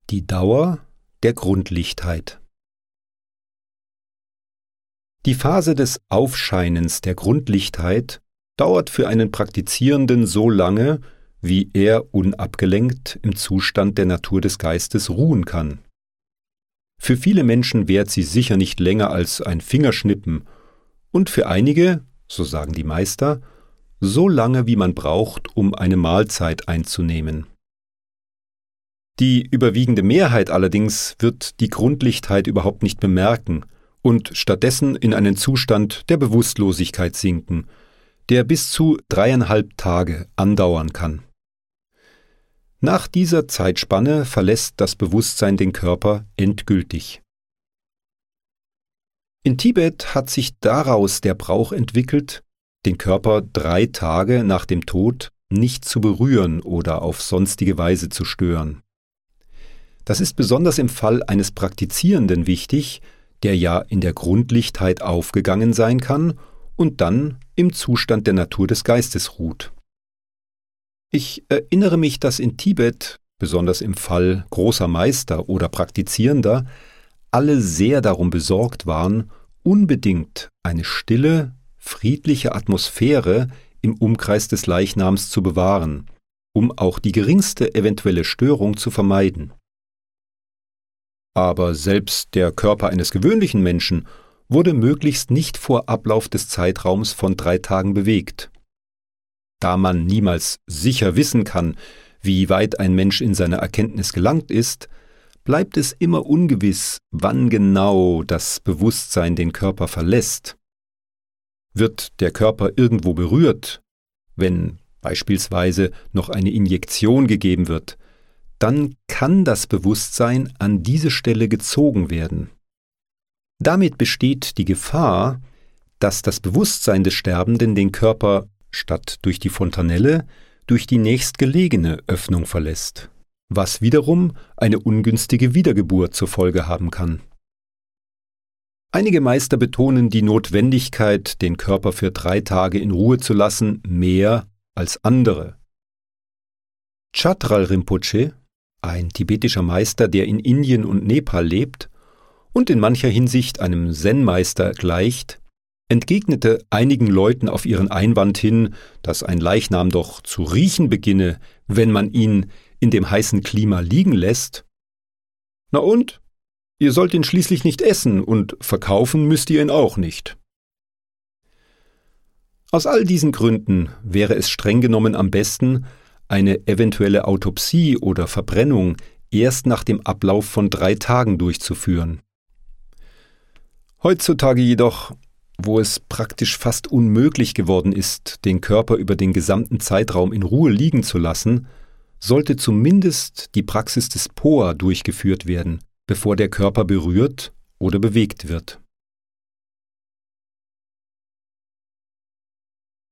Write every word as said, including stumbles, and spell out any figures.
Die Dauer der Grundlichtheit. Die Phase des Aufscheinens der Grundlichtheit dauert für einen Praktizierenden so lange, wie er unabgelenkt im Zustand der Natur des Geistes ruhen kann. Für viele Menschen währt sie sicher nicht länger als ein Fingerschnippen und für einige, so sagen die Meister, so lange wie man braucht, um eine Mahlzeit einzunehmen. Die überwiegende Mehrheit allerdings wird die Grundlichtheit überhaupt nicht bemerken und stattdessen in einen Zustand der Bewusstlosigkeit sinken, der bis zu dreieinhalb Tage andauern kann. Nach dieser Zeitspanne verlässt das Bewusstsein den Körper endgültig. In Tibet hat sich daraus der Brauch entwickelt, den Körper drei Tage nach dem Tod nicht zu berühren oder auf sonstige Weise zu stören. Das ist besonders im Fall eines Praktizierenden wichtig, der ja in der Grundlichtheit aufgegangen sein kann und dann im Zustand der Natur des Geistes ruht. Ich erinnere mich, dass in Tibet, besonders im Fall großer Meister oder Praktizierender, alle sehr darum besorgt waren, unbedingt eine stille, friedliche Atmosphäre im Umkreis des Leichnams zu bewahren, um auch die geringste eventuelle Störung zu vermeiden. Aber selbst der Körper eines gewöhnlichen Menschen wurde möglichst nicht vor Ablauf des Zeitraums von drei Tagen bewegt. Da man niemals sicher wissen kann, wie weit ein Mensch in seiner Erkenntnis gelangt ist, bleibt es immer ungewiss, wann genau das Bewusstsein den Körper verlässt. Wird der Körper irgendwo berührt, wenn beispielsweise noch eine Injektion gegeben wird, dann kann das Bewusstsein an diese Stelle gezogen werden. Damit besteht die Gefahr, dass das Bewusstsein des Sterbenden den Körper statt durch die Fontanelle durch die nächstgelegene Öffnung verlässt, was wiederum eine ungünstige Wiedergeburt zur Folge haben kann. Einige Meister betonen die Notwendigkeit, den Körper für drei Tage in Ruhe zu lassen, mehr als andere. Chatral Rinpoche, ein tibetischer Meister, der in Indien und Nepal lebt und in mancher Hinsicht einem Zen-Meister gleicht, entgegnete einigen Leuten auf ihren Einwand hin, dass ein Leichnam doch zu riechen beginne, wenn man ihn in dem heißen Klima liegen lässt. Na und? Ihr sollt ihn schließlich nicht essen und verkaufen müsst ihr ihn auch nicht. Aus all diesen Gründen wäre es streng genommen am besten, eine eventuelle Autopsie oder Verbrennung erst nach dem Ablauf von drei Tagen durchzuführen. Heutzutage jedoch, wo es praktisch fast unmöglich geworden ist, den Körper über den gesamten Zeitraum in Ruhe liegen zu lassen, sollte zumindest die Praxis des Poa durchgeführt werden, bevor der Körper berührt oder bewegt wird.